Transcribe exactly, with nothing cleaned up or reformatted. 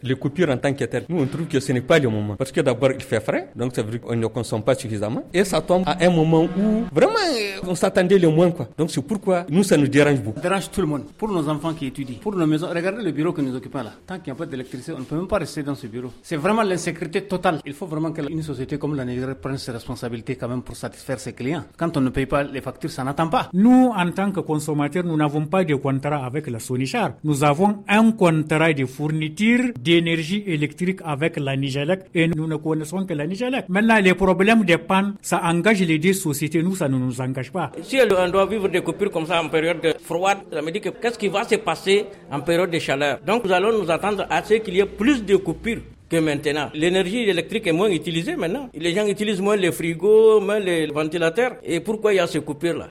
Les coupures en tant que telles, nous on trouve que ce n'est pas le moment. Parce que d'abord il fait frais, donc ça veut dire qu'on ne consomme pas suffisamment. Et ça tombe à un moment où vraiment on s'attendait le moins quoi. Donc c'est pourquoi nous ça nous dérange beaucoup. Ça dérange tout le monde. Pour nos enfants qui étudient, pour nos maisons, regardez le bureau que nous occupons là. Tant qu'il n'y a pas d'électricité, on ne peut même pas rester dans ce bureau. C'est vraiment l'insécurité totale. Il faut vraiment qu'une société comme la Nigeria prenne ses responsabilités quand même pour satisfaire ses clients. Quand on ne paye pas les factures, ça n'attend pas. Nous, en tant que consommateurs, nous n'avons pas de contrat avec la Sonichar. Nous avons un contrat de fourniture d'énergie électrique avec la Nigélec et nous ne connaissons que la Nigélec. Maintenant, les problèmes des pannes, ça engage les deux sociétés. Nous, ça ne nous engage pas. Si on doit vivre des coupures comme ça en période froide, ça me dit que qu'est-ce qui va se passer en période de chaleur. Donc, nous allons nous attendre à ce qu'il y ait plus de coupures que maintenant. L'énergie électrique est moins utilisée maintenant. Les gens utilisent moins les frigos, moins les ventilateurs. Et pourquoi il y a ces coupures-là?